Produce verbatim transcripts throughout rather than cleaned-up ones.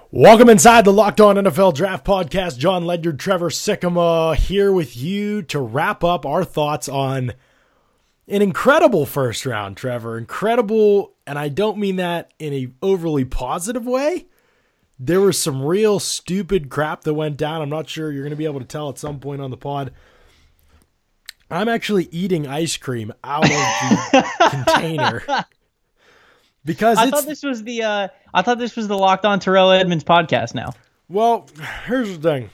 Welcome inside the Locked On N F L Draft Podcast. John Ledyard, Trevor Sikkema here with you to wrap up our thoughts on an incredible first round, Trevor. Incredible, and I don't mean that in a overly positive way. There was some real stupid crap that went down. I'm not sure you're going to be able to tell at some point on the pod. I'm actually eating ice cream out of the container. Because I it's, thought this was the uh, I thought this was the Locked On Terrell Edmonds podcast now. Well, here's the thing.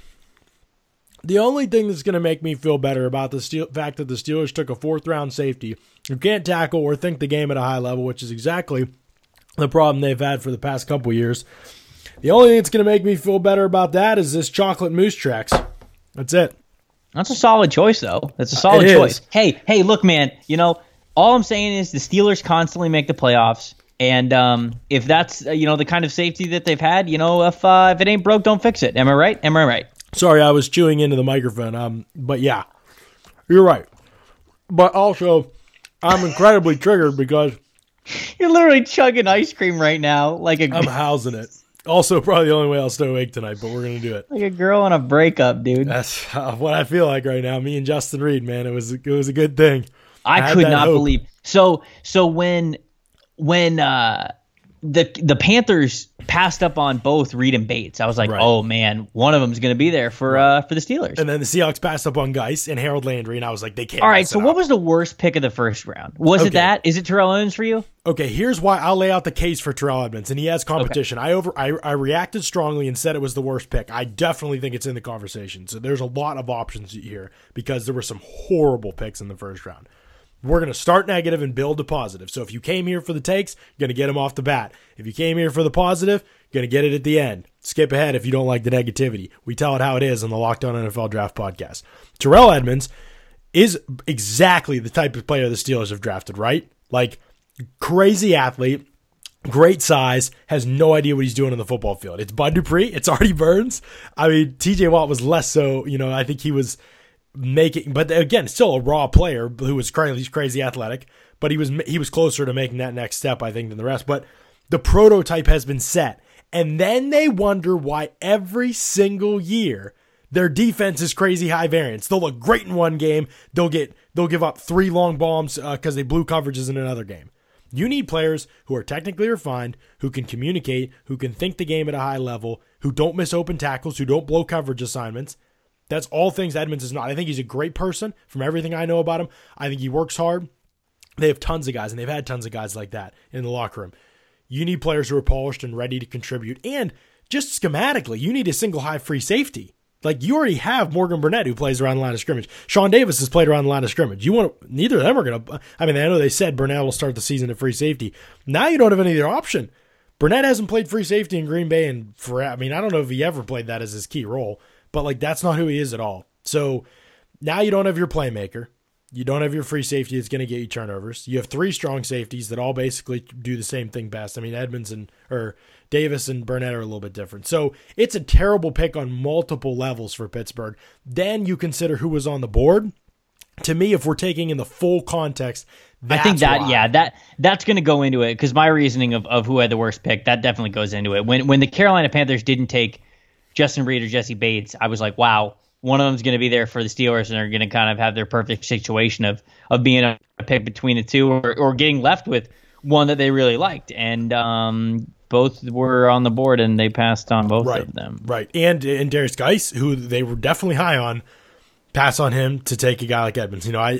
The only thing that's going to make me feel better about the Steel- fact that the Steelers took a fourth round safety who can't tackle or think the game at a high level, which is exactly the problem they've had for the past couple years. The only thing that's going to make me feel better about that is this chocolate moose tracks. That's it. That's a solid choice, though. That's a solid It choice. is. Hey, hey, look, man. You know, all I'm saying is the Steelers constantly make the playoffs. And um, if that's uh, you know the kind of safety that they've had, you know, if uh, if it ain't broke, don't fix it. Am I right? Am I right? Sorry, I was chewing into the microphone. Um, but yeah, you're right. But also, I'm incredibly triggered because You're literally chugging ice cream right now, like a I'm housing it. Also, probably the only way I'll stay awake tonight, but we're gonna do it. like a girl on a breakup, dude. That's uh, what I feel like right now. Me and Justin Reed, man, it was it was a good thing. I, I had could that not hope. believe. So so when when uh, the the Panthers passed up on both Reed and Bates, I was like, Right. oh man, one of them's going to be there for uh, for the Steelers. And then the Seahawks passed up on Geis and Harold Landry, and I was like, they can't. All right, mess so it what up. was the worst pick of the first round? Was Okay. it that? Is it Terrell Owens for you? Okay, here's why I'll lay out the case for Terrell Edmonds, and he has competition. I over I, I reacted strongly and said it was the worst pick. I definitely think it's in the conversation. So there's a lot of options here because there were some horrible picks in the first round. We're going to start negative and build to positive. So if you came here for the takes, you're going to get them off the bat. If you came here for the positive, you're going to get it at the end. Skip ahead if you don't like the negativity. We tell it how it is on the Locked On N F L Draft Podcast. Terrell Edmonds is exactly the type of player the Steelers have drafted, right? Like, crazy athlete, great size, has no idea what he's doing on the football field. It's Bud Dupree. It's Artie Burns. I mean, T J Watt was less so. You know, I think he was making, but again, still a raw player who was crazy, crazy athletic. But he was he was closer to making that next step, I think, than the rest. But the prototype has been set, and then they wonder why every single year their defense is crazy high variance. They'll look great in one game. They'll get they'll give up three long bombs because uh, they blew coverages in another game. You need players who are technically refined, who can communicate, who can think the game at a high level, who don't miss open tackles, who don't blow coverage assignments. That's all things Edmonds is not. I think he's a great person from everything I know about him. I think he works hard. They have tons of guys, and they've had tons of guys like that in the locker room. You need players who are polished and ready to contribute. And just schematically, you need a single high free safety. Like, you already have Morgan Burnett who plays around the line of scrimmage. Sean Davis has played around the line of scrimmage. You want neither of them are going to. I mean, I know they said Burnett will start the season at free safety. Now you don't have any other option. Burnett hasn't played free safety in Green Bay, and for I mean, I don't know if he ever played that as his key role, but like that's not who he is at all. So now you don't have your playmaker. You don't have your free safety that's going to get you turnovers. You have three strong safeties that all basically do the same thing best. I mean, Edmonds and or Davis and Burnett are a little bit different. So it's a terrible pick on multiple levels for Pittsburgh. Then you consider who was on the board. To me, if we're taking in the full context, that's I think that why. yeah that that's going to go into it because my reasoning of, of who had the worst pick that definitely goes into it. When when the Carolina Panthers didn't take Justin Reed or Jesse Bates, I was like, wow, one of them's going to be there for the Steelers and they're going to kind of have their perfect situation of of being a pick between the two or, or getting left with one that they really liked. And um, both were on the board and they passed on both right, of them. Right. And and Darius Geis, who they were definitely high on, pass on him to take a guy like Edmonds. You know, I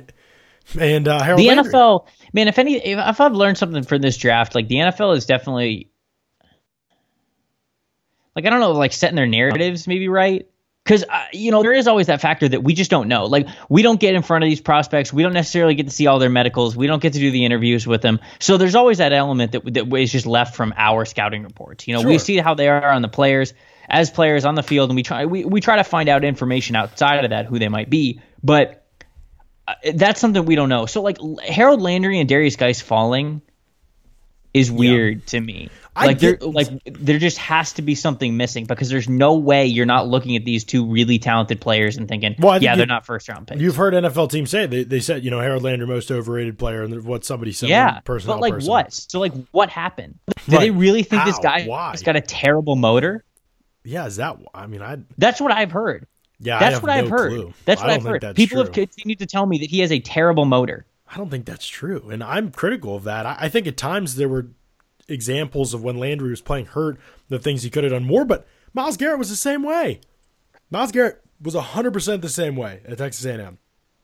and uh, Harold The Landry. N F L, man, if any if, if I've learned something from this draft, like the N F L is definitely like I don't know, like setting their narratives maybe right. Because, uh, you know, there is always that factor that we just don't know. Like, we don't get in front of these prospects. We don't necessarily get to see all their medicals. We don't get to do the interviews with them. So there's always that element that, that is just left from our scouting reports. You know, Sure. we see how they are on the players, as players on the field, and we try we, we try to find out information outside of that, who they might be. But uh, that's something we don't know. So, like, Harold Landry and Darius Geis falling is weird yeah. to me. I Like there, get, like there just has to be something missing because there's no way you're not looking at these two really talented players and thinking, well, yeah, you, they're not first round picks. You've heard N F L teams say they they said you know Harold Landry most overrated player and what somebody said. Yeah, personnel but like person. what? So like what happened? Did Right. they really think How? this guy Why? has got a terrible motor? Yeah, is that? I mean, I. That's what I've heard. Yeah, that's I have what I've no heard. clue. That's I what don't I've think heard. that's People true. have continued to tell me that he has a terrible motor. I don't think that's true, and I'm critical of that. I, I think at times there were examples of when Landry was playing hurt, the things he could have done more. But Myles Garrett was the same way. Myles Garrett was one hundred percent the same way at Texas A and M.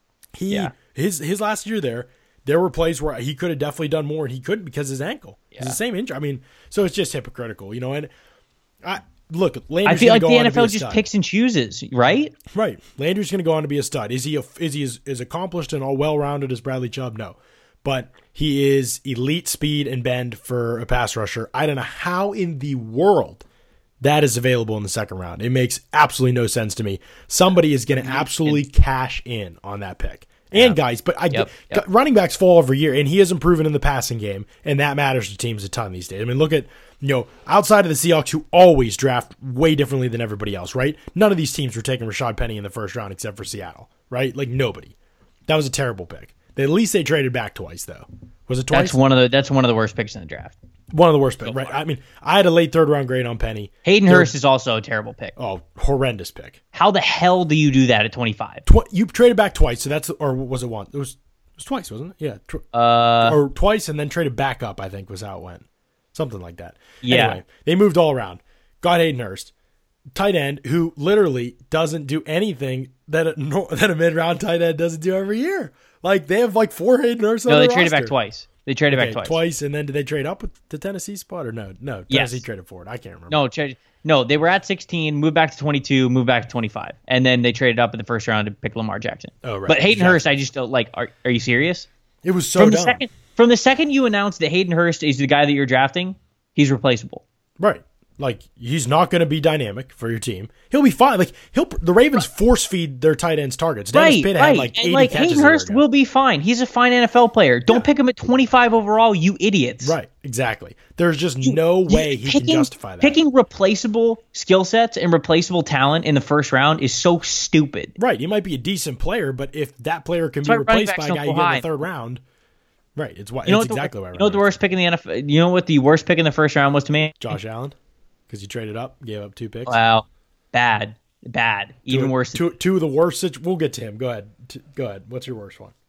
He Yeah. his his last year there, there were plays where he could have definitely done more, and he couldn't because of his ankle. Yeah. It's the same injury. I mean, so it's just hypocritical, you know. And I look, Landry's I feel like go the on N F L to be a just stud. picks and chooses, right? Right. Landry's going to go on to be a stud. Is he a, is he as, as accomplished and all well-rounded as Bradley Chubb? No. But he is elite speed and bend for a pass rusher. I don't know how in the world that is available in the second round. It makes absolutely no sense to me. Somebody is going to absolutely cash in on that pick. And guys, but I Yep, yep. running backs fall every year, and he has improved in the passing game, and that matters to teams a ton these days. I mean, look at, you know, outside of the Seahawks, who always draft way differently than everybody else, right? None of these teams were taking Rashad Penny in the first round except for Seattle, right? Like nobody. That was a terrible pick. At least they traded back twice, though. Was it twice? That's one of the that's one of the worst picks in the draft. One of the worst picks, right? I mean, I had a late third round grade on Penny. Hayden They're- Hurst is also a terrible pick. Oh, horrendous pick. How the hell do you do that at twenty-five? Tw- you traded back twice, so that's, or was it one? It was, it was twice, wasn't it? Yeah. Tw- Uh, or twice and then traded back up, I think was how it went. Something like that. Yeah. Anyway, they moved all around. Got Hayden Hurst, tight end, who literally doesn't do anything that a, no- that a mid-round tight end doesn't do every year. Like, they have like four Hayden Hurst on no, they their traded roster. back twice. They traded Okay, back twice. twice, and then did they trade up with the Tennessee spot or no? No, Yes. Tennessee traded forward. I can't remember. No, tra- no, they were at sixteen, moved back to twenty-two, moved back to twenty-five, and then they traded up in the first round to pick Lamar Jackson. Oh, right. But Hayden Jackson. Hurst, I just don't like. Are, are you serious? It was so from the dumb. second from the second you announced that Hayden Hurst is the guy that you're drafting, he's replaceable. Right. Like, he's not going to be dynamic for your team. He'll be fine. Like, he'll the Ravens force feed their tight ends targets. Dennis Right, Pitt right. had like eighty and like catches Hayden a year Hurst ago. will be fine. He's a fine N F L player. Don't Yeah. pick him at twenty-five overall, you idiots. Right, exactly. There's just no way he picking, can justify that. Picking replaceable skill sets and replaceable talent in the first round is so stupid. Right, he might be a decent player, but if that player can That's be why running replaced by backs a don't guy go you get in high. the third round, right? It's why. You know it's what the, exactly why. you know what the worst pick in the N F L? You know what the worst pick in the first round was to me? Josh Allen, because you traded up, gave up two picks. Wow, bad, bad, even two, worse. Two, two of the worst. Situ- we'll get to him. Go ahead. T- go ahead. What's your worst one?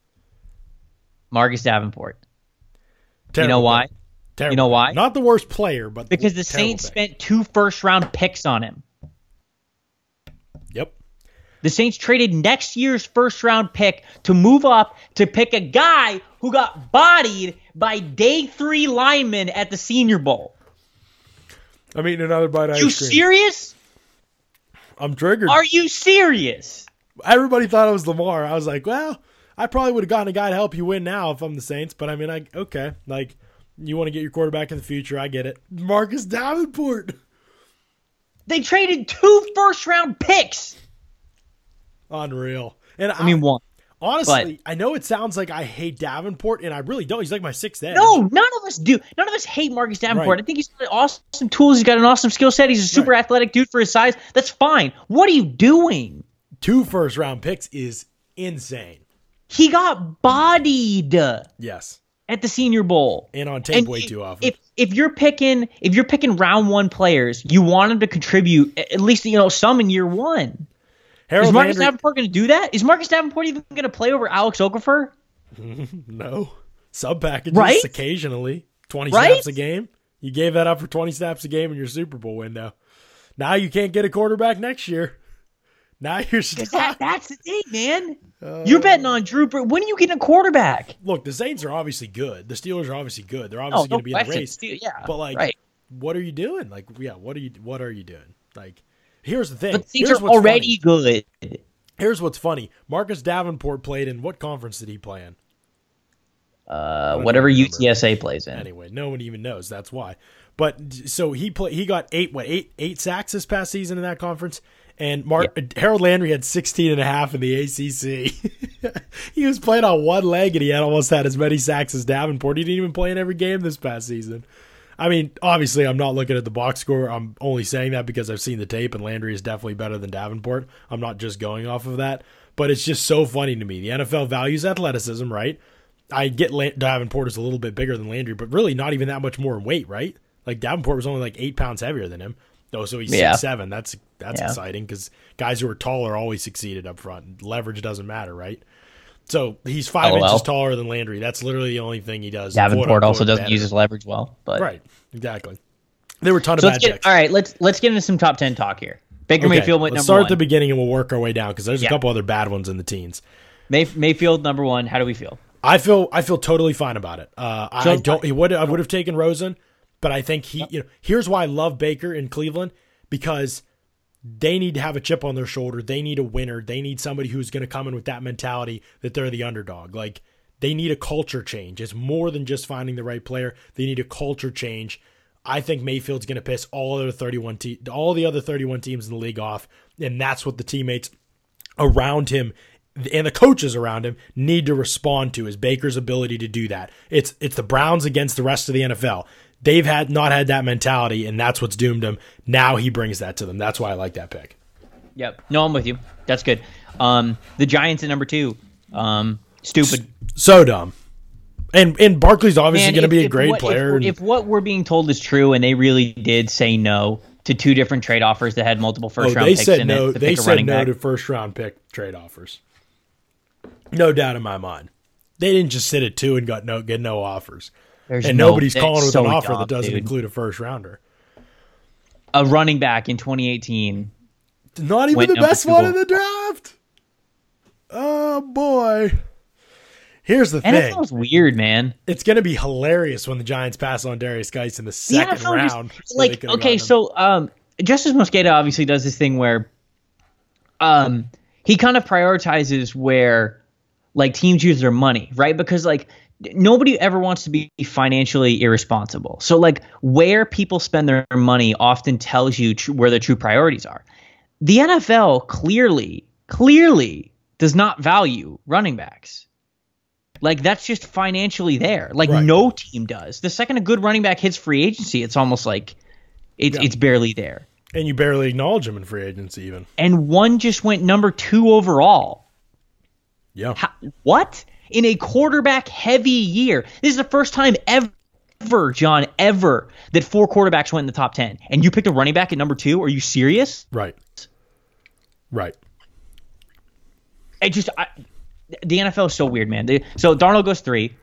Marcus Davenport. Terrible you know why? pick. Terrible You know pick. why? Not the worst player, but Because the terrible Saints pick. spent two first round picks on him. Yep. The Saints traded next year's first round pick to move up to pick a guy who got bodied by day three linemen at the Senior Bowl. I'm eating another bite of You ice cream. serious? I'm triggered. Are you serious? Everybody thought it was Lamar. I was like, well, I probably would have gotten a guy to help you win now if I'm the Saints. But I mean, I okay, like you want to get your quarterback in the future. I get it. Marcus Davenport. They traded two first round picks. Unreal. And I, I mean, one. honestly, I know it sounds like I hate Davenport, and I really don't. He's like my sixth edge. No, none of us do. None of us hate Marcus Davenport. Right. I think he's got awesome tools. He's got an awesome skill set. He's a super Right. athletic dude for his size. That's fine. What are you doing? Two first round picks is insane. He got bodied Yes. at the Senior Bowl. And on tape And way if- too often. If if you're picking if you're picking round one players, you want them to contribute at least you know some in year one. Harold Is Marcus Landry, Davenport going to do that? Is Marcus Davenport even going to play over Alex Okafor? no. Sub packages Right? occasionally. twenty Right? snaps a game. You gave that up for twenty snaps a game in your Super Bowl window. Now you can't get a quarterback next year. Now you're That, stuck. that's the thing, man. You're betting on Drew. Br- When are you getting a quarterback? Look, the Saints are obviously good. The Steelers are obviously good. They're Oh, obviously no going to be in the question. race. Still- yeah, But like, right. what are you doing? Like, yeah, what are you? What are you doing? Like, here's the thing. But the Saints Here's are what's already funny. good. Here's what's funny. Marcus Davenport played in what conference did he play in? Uh, don't whatever remember. U T S A plays in. Anyway, no one even knows. That's why. But so he play, he got eight what eight eight sacks this past season in that conference, and Mark Harold Landry had sixteen and a half in the A C C. He was playing on one leg, and he had almost had as many sacks as Davenport. He didn't even play in every game this past season. I mean, obviously, I'm not looking at the box score. I'm only saying that because I've seen the tape, and Landry is definitely better than Davenport. I'm not just going off of that. But it's just so funny to me. The N F L values athleticism, right? I get La- Davenport is a little bit bigger than Landry, but really not even that much more in weight, right? Like Davenport was only like eight pounds heavier than him. Oh, so he's Yeah. six seven. That's that's Yeah. exciting because guys who are taller always succeeded up front. Leverage doesn't matter, right? So he's five L O L. inches taller than Landry. That's literally the only thing he does. Davenport quote, also unquote, doesn't better. use his leverage well, but Right, exactly. There were a ton of so bad let's get picks. all right. Let's let's get into some top ten talk here. Baker Okay, Mayfield went let's number start one. at the beginning and we'll work our way down because there's a Yeah. couple other bad ones in the teens. May, Mayfield number one. How do we feel? I feel I feel totally fine about it. Uh, I So- don't. He would I would have taken Rosen, but I think he. You know, here's why I love Baker in Cleveland because they need to have a chip on their shoulder. They need a winner. They need somebody who's going to come in with that mentality that they're the underdog. Like they need a culture change. It's more than just finding the right player. They need a culture change. I think Mayfield's going to piss all other thirty-one te- all the other thirty-one teams in the league off, and that's what the teammates around him and the coaches around him need to respond to is Baker's ability to do that. It's it's the Browns against the rest of the N F L. They've had not had that mentality, and that's what's doomed him. Now he brings that to them. That's why I like that pick. Yep. No, I'm with you. That's good. Um, the Giants at number two. Um, stupid. So dumb. And and Barkley's obviously Man, going to if- be a if great what- player. If, and- if what we're being told is true, and they really did say no to two different trade offers that had multiple oh, first round they picks said in no. it to They pick a said running no back. to first round pick trade offers. No doubt in my mind. They didn't just sit at two and got no get no offers. There's and no- nobody's that's calling with so an offer dumb, that doesn't dude. include a first rounder. A running back in twenty eighteen. Not even Went the number best two. one in the draft. Oh boy. Here's the N F thing. L's weird, man. It's going to be hilarious when the Giants pass on Darius Geis in the The second N F L just- round. where they like, could have okay, gotten him. so um, Justice Mosqueda obviously does this thing where um, he kind of prioritizes where like teams use their money, right? Because like nobody ever wants to be financially irresponsible. So like where people spend their money often tells you tr- where their true priorities are. The N F L clearly, clearly does not value running backs. Like that's just financially there. Like Right. no team does. The second a good running back hits free agency, it's almost like it's Yeah. it's barely there. And you barely acknowledge him in free agency even. And one just went number two overall. Yeah. How, what? In a quarterback heavy year. This is the first time ever, John, ever that four quarterbacks went in the top ten. And you picked a running back at number two? Are you serious? Right. Right. It just I, the N F L is so weird, man. They, so Darnold goes three.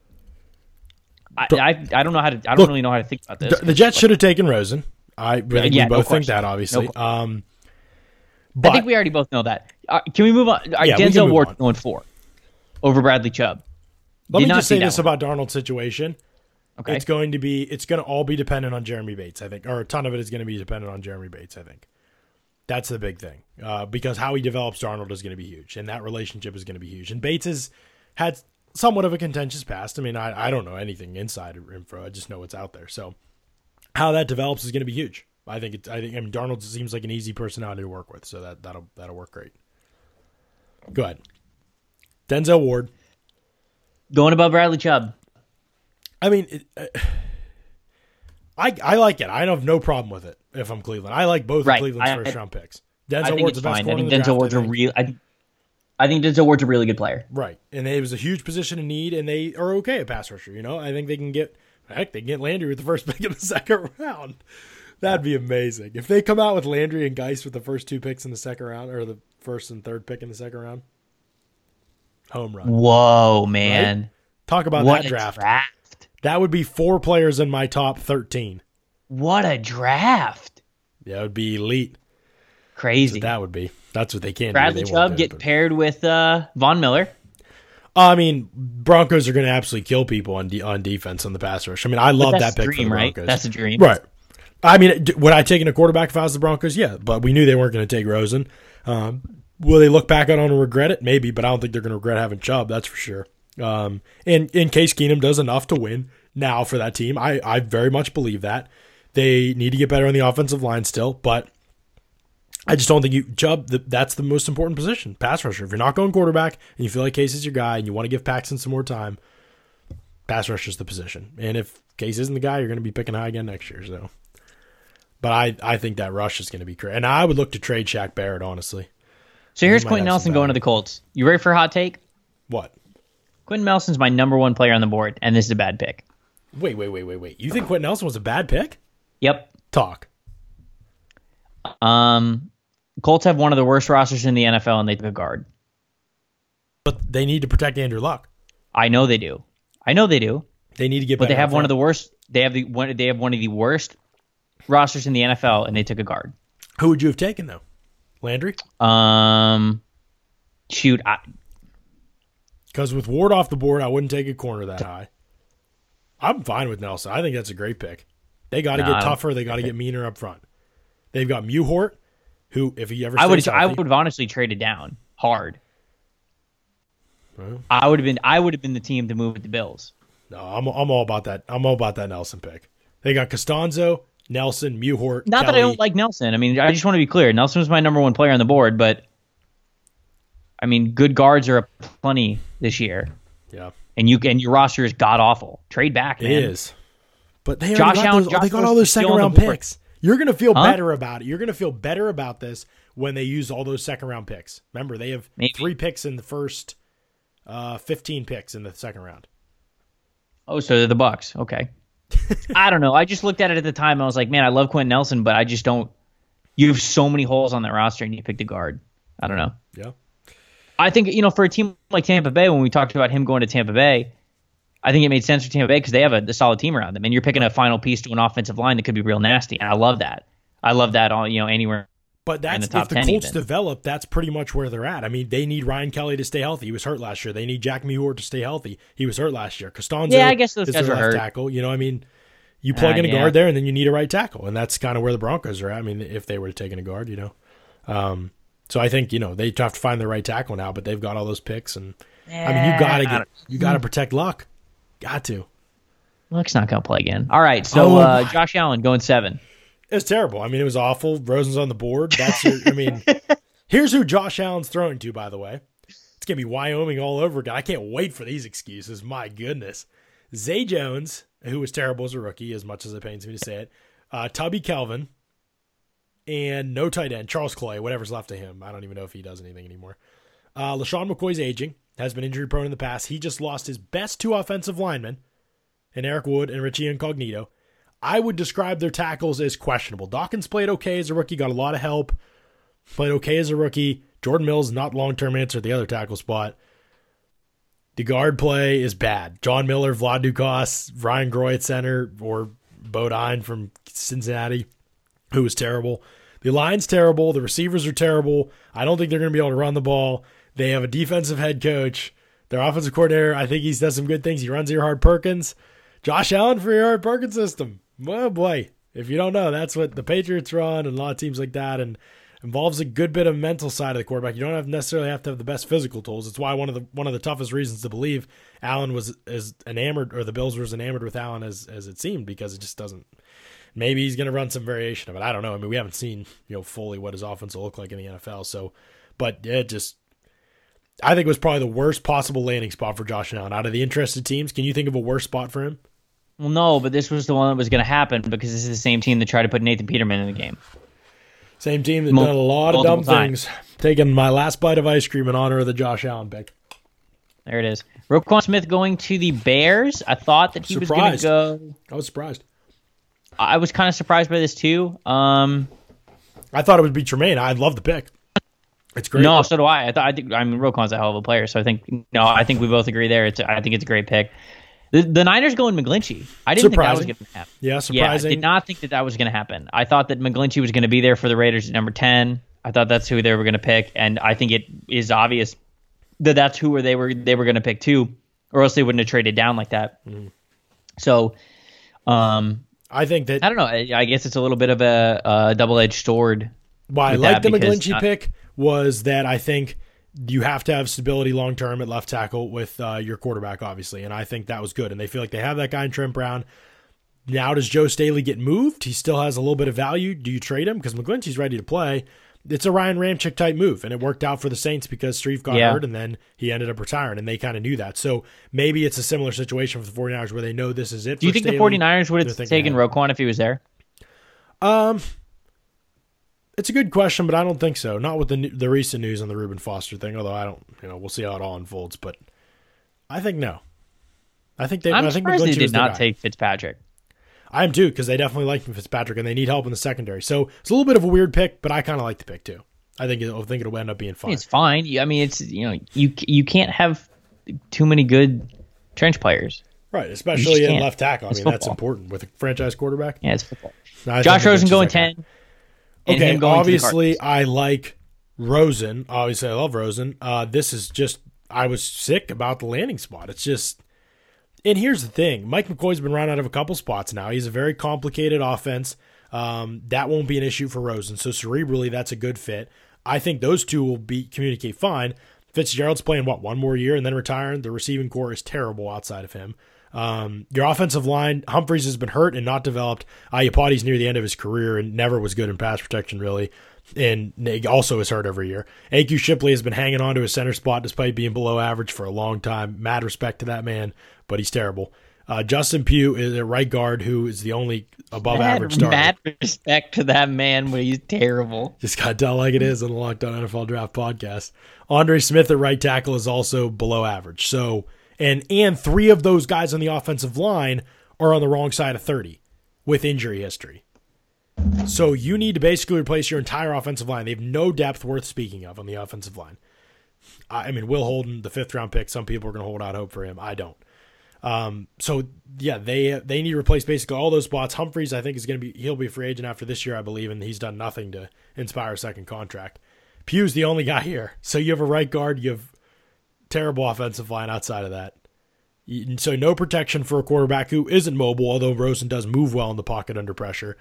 I, I I don't know how to I don't Look, really know how to think about this. The, the Jets should have taken Rosen. I, I think Yeah, we no both think question. that, obviously. No um, I but think we already both know that. Uh, can we move on? Uh, Yeah, we can Denzel move Ward on. going four over Bradley Chubb. let Did me not just see say that this one. about Darnold's situation. Okay. It's going to be it's going to all be dependent on Jeremy Bates, I think. Or a ton of it is going to be dependent on Jeremy Bates, I think. That's the big thing. Uh, because how he develops Darnold is going to be huge. And that relationship is going to be huge. And Bates has had somewhat of a contentious past. I mean, I, I don't know anything inside info. I just know what's out there. So how that develops is going to be huge. I think it's I think I mean Darnold seems like an easy personality to work with, so that that'll that'll work great. Go ahead. Denzel Ward. Going above Bradley Chubb. I mean, it, uh, I I like it. I have no problem with it. If I'm Cleveland, I like both Right. of Cleveland's I- first round picks. I Denzel think Ward's it's the best fine. I corner in think the Denzel draft, Ward's I a think. real. I, I think Denzel Ward's a really good player. Right, and it was a huge position of need, and they are okay at pass rusher. You know, I think they can get heck, they can get Landry with the first pick in the second round. That'd be amazing if they come out with Landry and Geis with the first two picks in the second round, or the first and third pick in the second round. Home run. Whoa, man! Talk about What that a draft. draft! That would be four players in my top thirteen. What a draft! That would be elite. Crazy. That would be. That's what they can Bradley do. They won't Chubb do it, get but- paired with uh, Von Miller. I mean, Broncos are going to absolutely kill people on de- on defense on the pass rush. I mean, I love But that that's pick the dream, for the right? Broncos. That's a dream, right? I mean, d- would I take in a quarterback if I was the Broncos? Yeah, but we knew they weren't going to take Rosen. Um, will they look back on it and regret it? Maybe, but I don't think they're going to regret having Chubb. That's for sure. Um, and in Case Keenum does enough to win now for that team. I, I very much believe that they need to get better on the offensive line still, but I just don't think you Chubb. The, that's the most important position, pass rusher. If you're not going quarterback and you feel like Case is your guy and you want to give Paxton some more time, pass rusher is the position. And if Case isn't the guy, you're going to be picking high again next year. So, but I, I think that rush is going to be great, and I would look to trade Shaq Barrett honestly. So here's might Quentin have Nelson some going to value. the Colts. You ready for a hot take? What? Quentin Nelson's my number one player on the board, and this is a bad pick. Wait, wait, wait, wait, wait. You think Quentin Nelson was a bad pick? Yep. Talk. Um, Colts have one of the worst rosters in the N F L, and they took a guard. But they need to protect Andrew Luck. I know they do. I know they do. They need to get. But they better have up one of front. the worst. They have the one. They have one of the worst rosters in the N F L, and they took a guard. Who would you have taken though? Landry. Um, shoot, I, Because with Ward off the board, I wouldn't take a corner that high. I'm fine with Nelson. I think that's a great pick. They got to No, get I don't tougher. They got to get meaner up front. They've got Muhort, who, if he ever I would. stays I healthy, would have honestly traded down hard. Well, I would have been. I would have been the team to move with the Bills. no, I'm I'm all about that. I'm all about that Nelson pick. They got Costanzo, Nelson, Muhort. Not that I Kelly. don't like Nelson. I mean, I just want to be clear. Nelson was my number one player on the board, but I mean, good guards are plenty this year, Yeah, and you and your roster is god awful. Trade back, man. it is. But they Josh already got Allen- those, Josh they got Allen's all those still second on the round board. picks. You're gonna feel Huh? better about it. You're gonna feel better about this when they use all those second round picks. Remember, they have Maybe. three picks in the first, uh, fifteen picks in the second round. Oh, so they're the Bucks. Okay. I don't know. I just looked at it at the time. And I was like, man, I love Quentin Nelson, but I just don't. You have so many holes on that roster, and you picked a guard. I don't know. Yeah. I think, you know, for a team like Tampa Bay, when we talked about him going to Tampa Bay, I think it made sense for Tampa Bay because they have a, a solid team around them, and you're picking a final piece to an offensive line that could be real nasty, and I love that. I love that all you know anywhere. But that's the top if the ten Colts even. develop, that's pretty much where they're at. I mean, they need Ryan Kelly to stay healthy. He was hurt last year. They need Jack Muhort to stay healthy. He was hurt last year. Costanzo Yeah, I guess those is guys their were left hurt. tackle. You know, I mean, you plug Uh, in a yeah. guard there, and then you need a right tackle, and that's kind of where the Broncos are at. I mean, if they were to take in a guard, you know. Um, so I think you know they have to find the right tackle now, but they've got all those picks, and I mean, you got to Eh, I get don't- you got to protect Luck. Got to. Luck's not going to play again. All right, so Oh, uh, my- Josh Allen going seven. It's terrible. I mean, it was awful. Rosen's on the board. That's your, I mean, here's who Josh Allen's throwing to, by the way. It's going to be Wyoming all over again. I can't wait for these excuses. My goodness. Zay Jones, who was terrible as a rookie, as much as it pains me to say it. Uh, Tubby Kelvin. And no tight end. Charles Clay, whatever's left of him. I don't even know if he does anything anymore. Uh, LaShawn McCoy's aging. Has been injury prone in the past. He just lost his best two offensive linemen. And Eric Wood and Richie Incognito. I would describe their tackles as questionable. Dawkins played okay as a rookie, got a lot of help. Played okay as a rookie. Jordan Mills, not long-term answer at the other tackle spot. The guard play is bad. John Miller, Vlad Dukas, Ryan Groy at center, or Bodine from Cincinnati, who was terrible. The line's terrible. The receivers are terrible. I don't think they're going to be able to run the ball. They have a defensive head coach. Their offensive coordinator, I think he does some good things. He runs Earhart Perkins. Josh Allen for Earhart Perkins system. Well, boy, if you don't know, that's what the Patriots run and a lot of teams like that, and involves a good bit of mental side of the quarterback. You don't have necessarily have to have the best physical tools. It's why one of the one of the toughest reasons to believe Allen was as enamored, or the Bills were as enamored with Allen as as it seemed, because it just doesn't. Maybe he's going to run some variation of it. I don't know. I mean, we haven't seen you know fully what his offense will look like in the N F L. So, but it just, I think it was probably the worst possible landing spot for Josh Allen out of the interested teams. Can you think of a worse spot for him? Well, no, but this was the one that was going to happen because this is the same team that tried to put Nathan Peterman in the game. Same team that Mul- done a lot of dumb multiple times. things. Taking my last bite of ice cream in honor of the Josh Allen pick. There it is. Roquan Smith going to the Bears. I thought that he Surprised. was going to go. I was surprised. I was kind of surprised by this too. Um, I thought it would be Tremaine. I love the pick. It's great. no, so do I. I thought I think I mean Roquan's a hell of a player, so I think no, I think we both agree there. It's I think it's a great pick. The, the Niners going McGlinchey. I didn't Surprising. think that was going to happen. Yeah, Yeah, I surprising. did not think that that was going to happen. I thought that McGlinchey was going to be there for the Raiders at number ten. I thought that's who they were going to pick, and I think it is obvious that that's who they were they were going to pick too, or else they wouldn't have traded down like that. Mm. So, um, I think that I don't know. I, I guess it's a little bit of a, a double-edged sword. why I with like that the because McGlinchey not- pick was that I think you have to have stability long term at left tackle with uh, your quarterback, obviously, and I think that was good. And they feel like they have that guy in Trent Brown. Now, does Joe Staley get moved? He still has a little bit of value. Do you trade him? Because McGlinchey's ready to play. It's a Ryan Ramczyk type move, and it worked out for the Saints because Streiff got Yeah. hurt, and then he ended up retiring, and they kind of knew that. So maybe it's a similar situation for the 49ers where they know this is it. Do you for think Staley. the 49ers would They're have thinking taken ahead. Roquan if he was there? Um, it's a good question, but I don't think so. Not with the the recent news on the Reuben Foster thing. Although I don't, you know, we'll see how it all unfolds. But I think no. I think they. I'm I think surprised they McGlinchey was did the not guy. take Fitzpatrick. I am too, because they definitely like Fitzpatrick and they need help in the secondary. So it's a little bit of a weird pick, but I kind of like the pick too. I think it'll, I think it'll end up being fine. It's fine. I mean, it's you know you you can't have too many good trench players. Right, especially in can't. left tackle. I It's mean, football. that's important with a franchise quarterback. Yeah, it's football. No, Josh Rosen going ten. And Okay, him going obviously I like Rosen. Obviously I love Rosen. Uh, this is just, I was sick about the landing spot. It's just, and here's the thing. Mike McCoy's been run out of a couple spots now. He's a very complicated offense. Um, that won't be an issue for Rosen. So cerebrally, that's a good fit. I think those two will be communicate fine. Fitzgerald's playing, what, one more year and then retiring? The receiving core is terrible outside of him. Um, your offensive line, Humphreys has been hurt and not developed. Iupati's near the end of his career and never was good in pass protection, really. And also is hurt every year. A Q Shipley has been hanging on to his center spot despite being below average for a long time. Mad respect to that man, but he's terrible. Uh, Justin Pugh is a right guard who is the only above mad, average starter. Mad respect to that man, but he's terrible. Just got to tell like it is on the Locked On N F L Draft podcast. Andre Smith at right tackle is also below average. So, and and three of those guys on the offensive line are on the wrong side of thirty with injury history. So you need to basically replace your entire offensive line. They have no depth worth speaking of on the offensive line. I mean, Will Holden, the fifth round pick, some people are going to hold out hope for him. I don't. Um, so yeah, they they need to replace basically all those spots. Humphreys, I think, is going to be he'll be a free agent after this year, I believe, and he's done nothing to inspire a second contract. Pugh's the only guy here. So you have a right guard, you have terrible offensive line outside of that. So no protection for a quarterback who isn't mobile, although Rosen does move well in the pocket under pressure.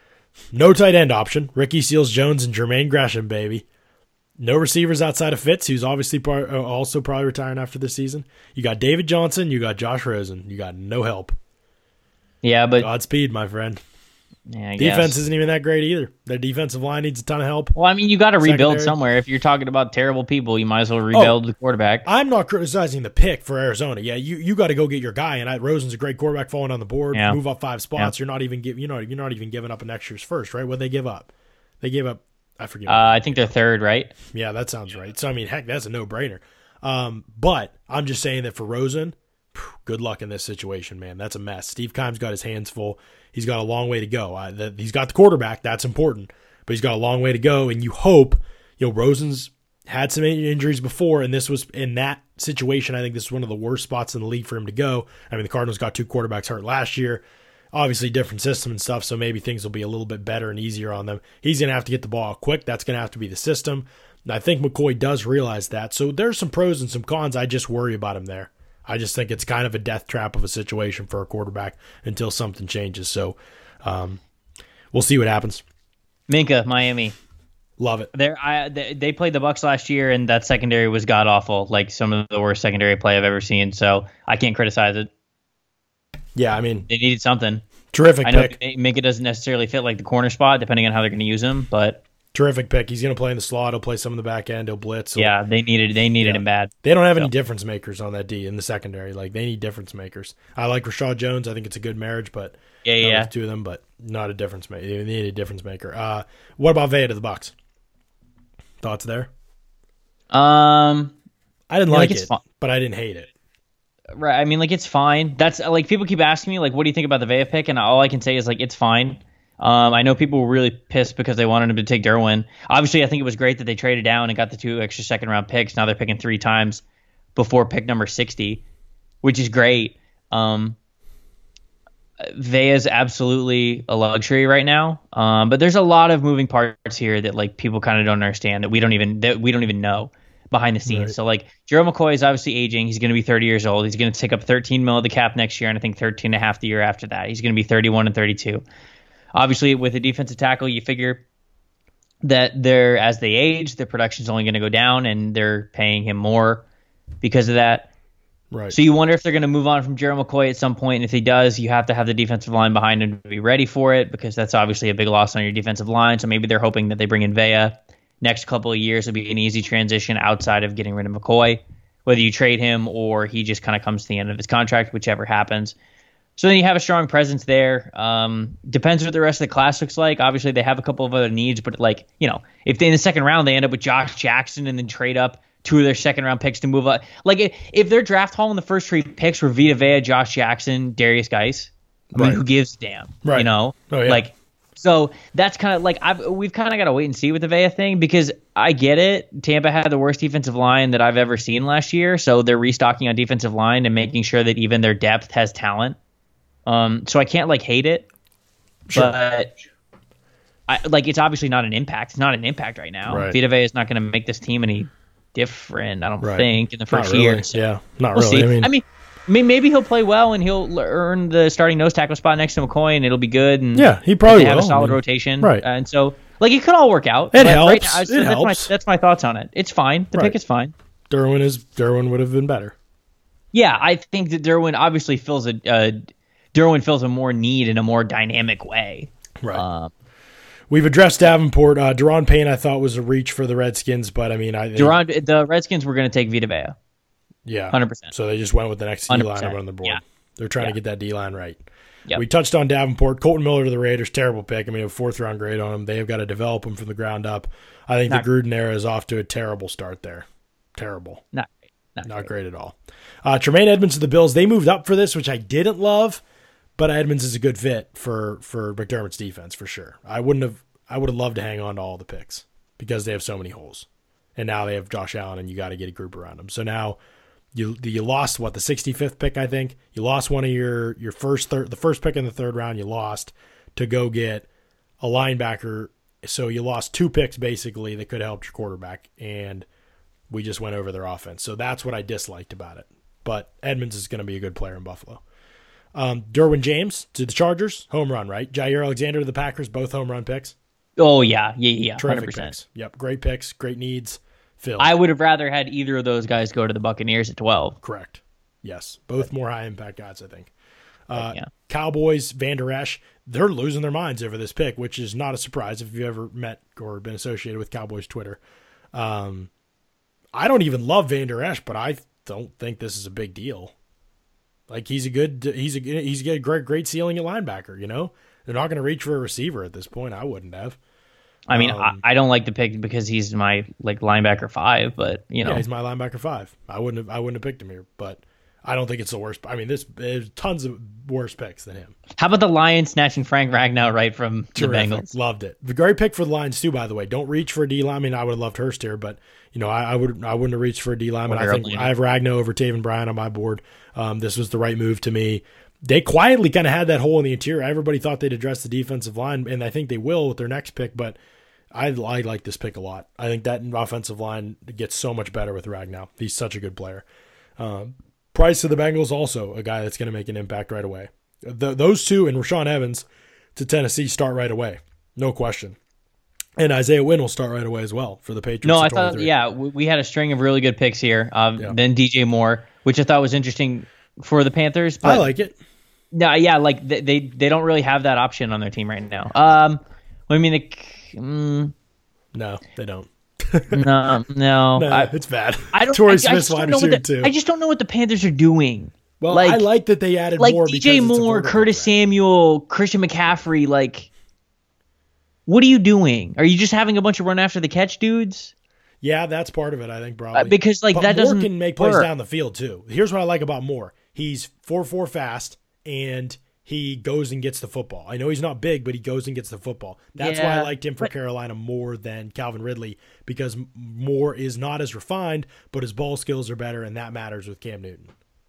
No tight end option. Ricky Seals-Jones and Jermaine Gresham, baby. No receivers outside of Fitz, who's obviously par- also probably retiring after this season. You got David Johnson. You got Josh Rosen. You got no help. Yeah, but Godspeed, my friend. Yeah, I defense guess. isn't even that great either. Their defensive line needs a ton of help. Well, I mean, you got to rebuild Secondary. somewhere. If you're talking about terrible people, you might as well rebuild Oh, the quarterback. I'm not criticizing the pick for Arizona. Yeah, you, you got to go get your guy, and I, Rosen's a great quarterback falling on the board. Yeah. Move up five spots. Yeah. You're not even give, you know you're not even giving up an next year's first, right? What they give up? They gave up. I forget. Uh, I think they're third, right? Yeah, that sounds right. So I mean, heck, that's a no brainer. Um, but I'm just saying that for Rosen, phew, good luck in this situation, man. That's a mess. Steve Keim's got his hands full. He's got a long way to go. Uh, the, he's got the quarterback. That's important. But he's got a long way to go. And you hope, you know, Rosen's had some injuries before, and this was in that situation. I think this is one of the worst spots in the league for him to go. I mean, the Cardinals got two quarterbacks hurt last year. Obviously, different system and stuff, so maybe things will be a little bit better and easier on them. He's going to have to get the ball out quick. That's going to have to be the system. And I think McCoy does realize that. So there's some pros and some cons. I just worry about him there. I just think it's kind of a death trap of a situation for a quarterback until something changes. So um, we'll see what happens. Minka, Miami. Love it. They're, I, they, they played the Bucs last year, and that secondary was god-awful, like some of the worst secondary play I've ever seen. So I can't criticize it. Yeah, I mean, They needed something. terrific I know pick. Minka doesn't necessarily fit like the corner spot, depending on how they're going to use him, but Terrific pick. He's going to play in the slot. He'll play some in the back end. He'll blitz. He'll, yeah, they needed they needed Yeah. him bad. They don't have any So. difference makers on that D in the secondary. Like, they need difference makers. I like Rashad Jones. I think it's a good marriage, but Yeah, not yeah. with the two of them, but not a difference maker. They need a difference maker. Uh, what about Vea to the Bucks? Thoughts there? Um, I didn't Yeah, like like, it's it, fun. but I didn't hate it. right. I mean, like it's fine. That's like people keep asking me like, what do you think about the Vea pick? And all I can say is like, it's fine. Um, I know people were really pissed because they wanted him to take Derwin. Obviously, I think it was great that they traded down and got the two extra second round picks. Now they're picking three times before pick number sixty, which is great. Um, Vea is absolutely a luxury right now. Um, but there's a lot of moving parts here that like people kind of don't understand that we don't even that we don't even know behind the scenes. Right. So like Gerald McCoy is obviously aging. He's going to be thirty years old. He's going to take up thirteen mil of the cap next year, and I think thirteen and a half the year after that. He's going to be thirty-one and thirty-two. Obviously, with a defensive tackle, you figure that they're as they age, their production's only going to go down, and they're paying him more because of that. Right. So you wonder if they're going to move on from Gerald McCoy at some point, and if he does, you have to have the defensive line behind him to be ready for it, because that's obviously a big loss on your defensive line. So maybe they're hoping that they bring in Vea. Next couple of years will be an easy transition outside of getting rid of McCoy, whether you trade him or he just kind of comes to the end of his contract, whichever happens. So then you have a strong presence there. Um, depends what the rest of the class looks like. Obviously, they have a couple of other needs, but like, you know, if they in the second round they end up with Josh Jackson and then trade up two of their second round picks to move up, like if, if their draft haul in the first three picks were Vita Vea, Josh Jackson, Darius Geis, I mean, Right. who gives a damn? Right. You know, Oh, yeah. like so that's kind of like I've we've kind of got to wait and see with the Vea thing because I get it. Tampa had the worst defensive line that I've ever seen last year, so they're restocking on defensive line and making sure that even their depth has talent. Um, so I can't like hate it, Sure. but I like it's obviously not an impact. It's not an impact right now. Right. Vita Vea is not going to make this team any different. I don't Right. think in the Not first really. year. So Yeah, not we'll really. see. I mean, I mean, may- maybe he'll play well and he'll l- earn the starting nose tackle spot next to McCoy, and it'll be good. And yeah, he probably they have will. a solid I mean, rotation, right. And so, like, it could all work out. It but helps. Right now, It that's helps. My, that's my thoughts on it. It's fine. The Right. pick is fine. Derwin is Derwin would have been better. Yeah, I think that Derwin obviously fills a uh, Derwin fills a more need in a more dynamic way. Right. Um, We've addressed Davenport. Uh, Deron Payne, I thought was a reach for the Redskins, but I mean, I they, Duran, the Redskins were going to take Vita Vea. yeah, one hundred percent. So they just went with the next D one hundred line percent. on the board. Yeah. They're trying Yeah. to get that D line right. Yep. We touched on Davenport. Colton Miller to the Raiders, terrible pick. I mean, a fourth round grade on him. They have got to develop him from the ground up. I think Not the Gruden era is off to a terrible start there. Terrible. Not great. Not, Not great. great at all. Uh, Tremaine Edmonds to the Bills. They moved up for this, which I didn't love, but Edmonds is a good fit for for McDermott's defense for sure. I wouldn't have. I would have loved to hang on to all the picks because they have so many holes, and now they have Josh Allen, and you got to get a group around him. So now you you lost what the sixty-fifth pick, I think. You lost one of your your first third, the first pick in the third round. You lost to go get a linebacker. So you lost two picks basically that could have helped your quarterback, and we just went over their offense. So that's what I disliked about it. But Edmonds is going to be a good player in Buffalo. Um, Derwin James to the Chargers, home run, right? Jair Alexander to the Packers, both home run picks. Oh yeah, yeah, yeah, one hundred Terrific percent. picks. Yep, great picks, great needs. Phil, I would have rather had either of those guys go to the Buccaneers at twelve. correct. Yes, both more high impact guys, I think. Uh, yeah. Cowboys, Van Der Esch, they're losing their minds over this pick, which is not a surprise if you've ever met or been associated with Cowboys Twitter. Um, I don't even love Van Der Esch, but I don't think this is a big deal. Like he's a good, he's a he's a great great ceiling at linebacker. You know, they're not going to reach for a receiver at this point. I wouldn't have. I mean, Um, I, I don't like the pick because he's my like linebacker five, but you know, Yeah, he's my linebacker five. I wouldn't have I wouldn't have picked him here, but I don't think it's the worst. I mean, this there's tons of worse picks than him. how about the Lions snatching Frank Ragnow right from the Terrific. Bengals? Loved it. The great pick for the Lions too, by the way. Don't reach for a D line. I mean, I would have loved Hurst here, but you know, I, I would I wouldn't have reached for a D lineman. I think I have Ragnow over Taven Bryan on my board. Um, this was the right move to me. They quietly kind of had that hole in the interior. Everybody thought they'd address the defensive line, and I think they will with their next pick. But I, I like this pick a lot. I think that offensive line gets so much better with Ragnow. He's such a good player. Um, Price to the Bengals, also a guy that's going to make an impact right away. The, those two and Rashaan Evans to Tennessee start right away, no question. And Isaiah Wynn will start right away as well for the Patriots. No, at I thought twenty-three. yeah, we, we had a string of really good picks here. Um, Yeah. Then D J Moore, which I thought was interesting for the Panthers. But I like it. no, yeah, like they, they they don't really have that option on their team right now. Um, I mean, the, mm, No, they don't. no, no, No, I, it's bad. I don't. Torrey I, I Smith's just don't wide know what receiver the, too. I just don't know what the Panthers are doing. Well, like- I like that they added Like more. D J because it's a Moore, vertical Curtis threat. Samuel, Christian McCaffrey. Like, what are you doing? Are you just having a bunch of run after the catch dudes? Yeah, that's part of it. I think probably Uh, because like but that Moore doesn't can make plays work. down the field too. Here's what I like about Moore: he's four four fast, and he goes and gets the football. I know he's not big, but he goes and gets the football. That's why I Yeah, liked him for but- Carolina more than Calvin Ridley, because Moore is not as refined, but his ball skills are better, and that matters with Cam Newton.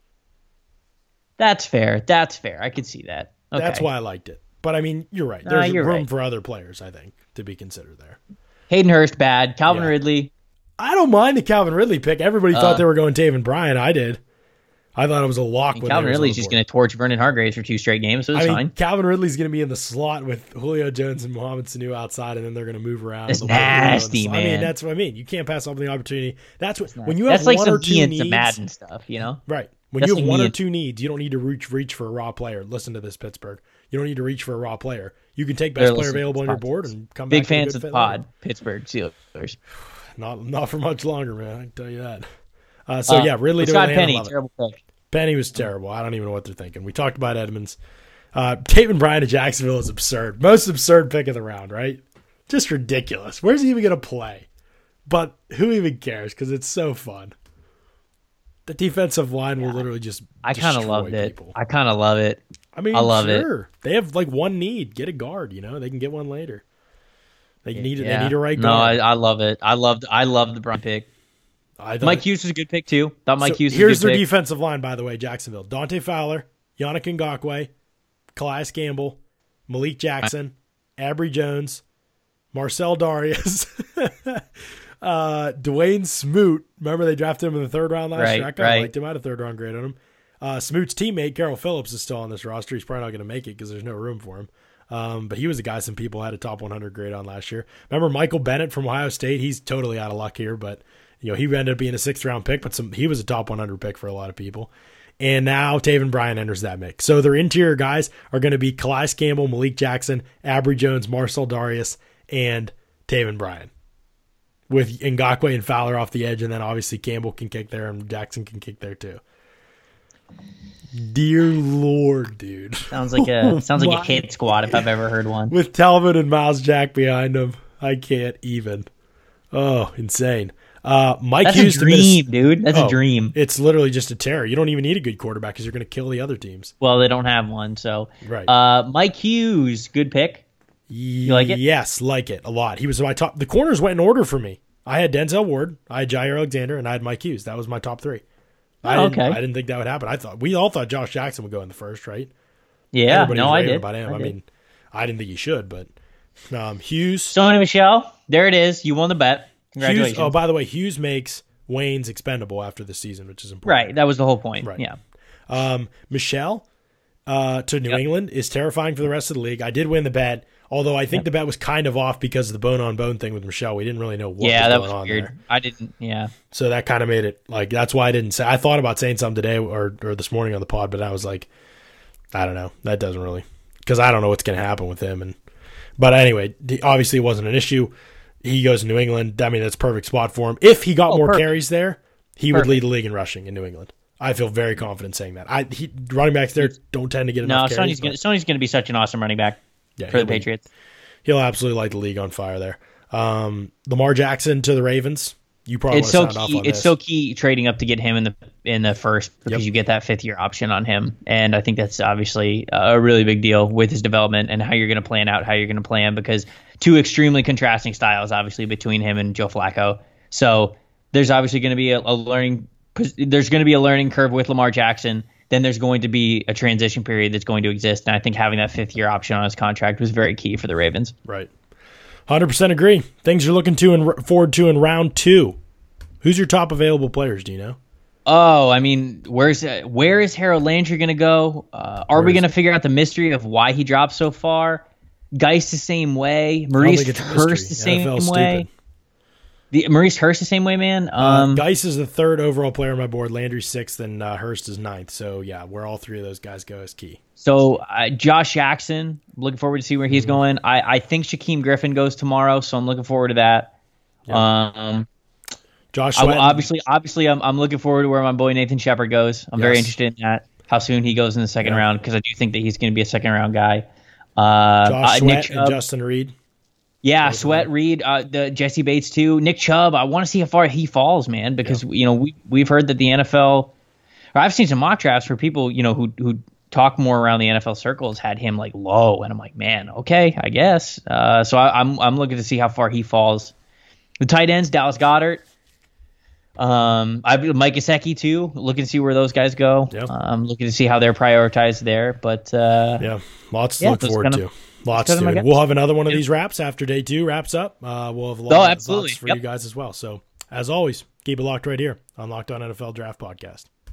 That's fair. That's fair. I could see that. Okay. That's why I liked it. But I mean, you're right. Nah, There's you're room right. for other players, I think, to be considered there. Hayden Hurst bad. Calvin Yeah. Ridley. I don't mind the Calvin Ridley pick. Everybody Uh, thought they were going Taven Bryan. I did. I thought it was a lock. when Calvin they were Ridley's on the just board. going to torch Vernon Hargraves for two straight games, so it's I mean, fine. Calvin Ridley's going to be in the slot with Julio Jones and Mohamed Sanu outside, and then they're going to move around. That's They'll put Julio in the nasty, slot. I mean, man. that's what I mean. You can't pass up on the opportunity. That's what when you have That's like one some or two Ian needs. to Madden stuff, you know? Right. When That's you have like one me or and- two needs, you don't need to reach reach for a raw player. Listen to this, Pittsburgh. You don't need to reach for a raw player. You can take best They're player listening available to on your this board podcast. and come Big back. with a fans good of the fit pod, later. Pittsburgh Steelers. Not not for much longer, man. I can tell you that. Uh, so Uh, yeah, Ridley to Scott Atlanta. Penny, love it. terrible pick. Penny was terrible. I don't even know what they're thinking. We talked about Edmonds. Uh, Taven Bryan to Jacksonville is absurd. Most absurd pick of the round, right? Just ridiculous. Where's he even going to play? But who even cares? Because it's so fun. The defensive line will literally just I kind of loved it. people. I kind of love it. I mean, I love sure. it. They have like one need. Get a guard, you know? They can get one later. They need Yeah. they need a right No, guard. I, I love it. I loved I loved the Brown pick. I thought, Mike Hughes was a good pick too. Thought Mike so Hughes was here's a good their pick. defensive line, by the way, Jacksonville. Dante Fowler, Yannick Ngakoue, Calais Campbell, Malik Jackson, Abry Jones, Marcel Darius, uh, Dwayne Smoot. Remember they drafted him in the third round last Right, year? I kind of right. liked him. I had a third round grade on him. Uh, Smoot's teammate, Carol Phillips, is still on this roster. He's probably not going to make it because there's no room for him. Um, but he was a guy some people had a top one hundred grade on last year. Remember Michael Bennett from Ohio State? He's totally out of luck here, but you know he ended up being a sixth round pick, but some he was a top one hundred pick for a lot of people. And now Taven Bryan enters that mix. So their interior guys are going to be Calais Campbell, Malik Jackson, Abry Jones, Marcel Darius, and Taven Bryan. With Ngakoue and Fowler off the edge, and then obviously Campbell can kick there and Jackson can kick there too. Dear Lord, dude. Sounds like a Oh sounds like my- a hit squad if I've ever heard one. With Talbot and Miles Jack behind him. I can't even. Oh, insane. Uh, Mike That's Hughes a to Minnes- dream, dude. That's Oh, a dream. It's literally just a terror. You don't even need a good quarterback because you're going to kill the other teams. Well, they don't have one, so Right. Uh, Mike Hughes, good pick. You like it? Yes, like it a lot. He was my top. The corners went in order for me. I had Denzel Ward, I had Jair Alexander, and I had Mike Hughes. That was my top three. I Oh, didn't, okay. I didn't think that would happen. I thought we all thought Josh Jackson would go in the first, right? Yeah, Everybody no, was I raving did. about him. I I, did. mean, I didn't think he should, but um, Hughes. Sony Michelle, there it is. You won the bet. Congratulations. Hughes. Oh, by the way, Hughes makes Wayne's expendable after the season, which is important. Right, that was the whole point. Right. Yeah. Um, Michelle uh, to New Yep. England is terrifying for the rest of the league. I did win the bet, although I think Yep. the bet was kind of off because of the bone on bone thing with Michelle. We didn't really know what yeah, was that going was on weird. there. I didn't. Yeah. So that kind of made it like that's why I didn't say. I thought about saying something today or or this morning on the pod, but I was like, I don't know. That doesn't really because I don't know what's going to happen with him. And but anyway, the- obviously it wasn't an issue. He goes to New England. I mean, that's a perfect spot for him. If he got Oh, more perfect. carries there, he would Perfect. lead the league in rushing in New England. I feel very confident saying that. I he, running backs there don't tend to get No, enough Sony's carries. gonna but Sony's gonna be such an awesome running back yeah, for the he'll be- Patriots. He'll absolutely light the league on fire there. Um, Lamar Jackson to the Ravens. You probably It's want so to sound off key. on It's this. so key trading up to get him in the in the first because Yep. you get that fifth year option on him, and I think that's obviously a really big deal with his development and how you're going to plan out how you're going to plan because two extremely contrasting styles obviously between him and Joe Flacco. So there's obviously going to be a, a learning there's going to be a learning curve with Lamar Jackson. Then there's going to be a transition period that's going to exist, and I think having that fifth year option on his contract was very key for the Ravens. Right. one hundred percent agree. Things you're looking to and forward to in round two. Who's your top available players? Do you know? Oh, I mean, where's uh, where is Harold Landry going to go? Uh, are Where we is going to figure out the mystery of why he dropped so far? Geist the same way. Maurice think it's a Hurst mystery. the same N F L's way. stupid. The Maurice Hurst the same way, man. Uh, Um, Geis is the third overall player on my board. Landry's sixth, and uh, Hurst is ninth. So yeah, where all three of those guys go is key. so uh, Josh Jackson, looking forward to see where he's Mm-hmm. going. I, I think Shaquem Griffin goes tomorrow, so I'm looking forward to that. Um, Josh I, Sweat, obviously, obviously, I'm I'm looking forward to where my boy Nathan Shepard goes. I'm very Yes. interested in that. How soon he goes in the second Yeah. round because I do think that he's going to be a second round guy. Uh, Josh uh, Nick Sweat, and Chubb, Justin Reed. yeah, both of Sweat, them. Reed, uh, the Jesse Bates too. Nick Chubb. I want to see how far he falls, man, because you know we we've heard that the N F L. Or I've seen some mock drafts where people you know who who talk more around the N F L circles had him like low, and I'm like, man, okay, I guess. Uh, so I, I'm I'm looking to see how far he falls. The tight ends, Dallas Goddard. Um, I Mike Gesicki too. Looking to see where those guys go. Yeah. Um, looking to see how they're prioritized there. But uh, Yeah, lots to Yeah, look those forward kind of- to. Lots kind to. of my And guys. we'll have another one of Yeah. these wraps after day two wraps up. Uh, we'll have a lot Oh, of absolutely. thoughts for Yep. you guys as well. So as always, keep it locked right here on Locked On N F L Draft Podcast.